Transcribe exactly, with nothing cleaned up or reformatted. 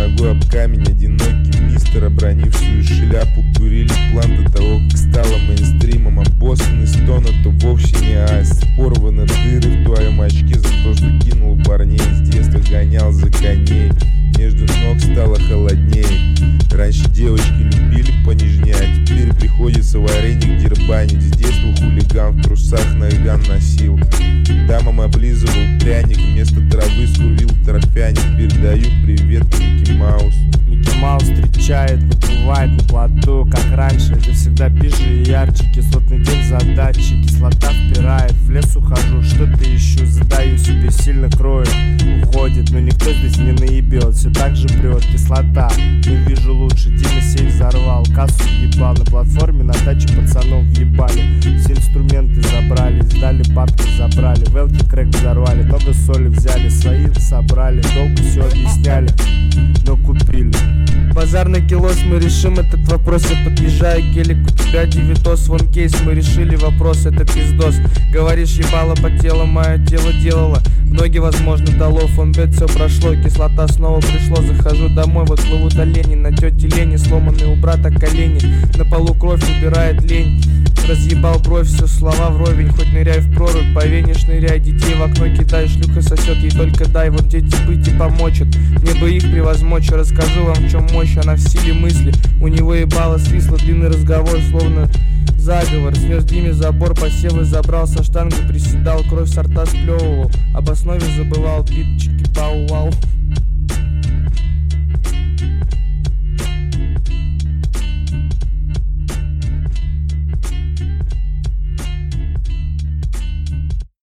ногой об камень. Одинокий мистер, обронившую шляпу, курили план до того, как стало мейнстримом. Обоссанный стон, это вовсе не ас. Порваны дыры в твоем очке за то, что кинул парней. С детства гонял за коней, между ног стало холодней. Раньше девочки любили понежнее, а теперь приходится вареник дербанить. С детства хулиган в трусах наган носил, дамам облизывал пряник, вместо травы скурил торфяник. Передаю привет, Микки Маус. Микки Маус встречает, выплывает на плоту, как раньше, это всегда пиже и ярче. Кислотный день задачи, кислота впирает. В лес ухожу, что-то ищу, задаю себе, сильно крою. Уходит, но никто здесь не наебет, все так же прет кислота. Не вижу лучше, Дима сейф взорвал, кассу ебал. На платформе на даче пацанов въебали, все инструменты забрали, сдали бабки, забрали. Велки крэк взорвали, много соли взяли, свои собрали, долго все объясняли, но купили. Базар на килос, мы решим этот вопрос. Я подъезжаю к гелику, у тебя девятос, вон кейс, мы решили вопрос, это пиздос. Говоришь, ебало по телу, мое тело делало, в ноги, возможно, долов. Он бед, все прошло, кислота снова пришло. Захожу домой, вот плывут олени, на тете Лене сломанные у брата колени. На полу кровь убирает лень, разъебал бровь, все слова вровень. Хоть ныряй в прорубь, по вене шныряй, детей в окно кидай. Шлюха сосет, ей только дай, вот те типы типа мочат. Мне бы их превозмочь, расскажу вам в чем мощь. Она в силе мысли, у него ебало свисло. Длинный разговор, словно заговор. Снес Диме забор, посевы забрал, со штангой приседал, кровь со рта сплевывал, об основе забывал, бит чики бау-вау.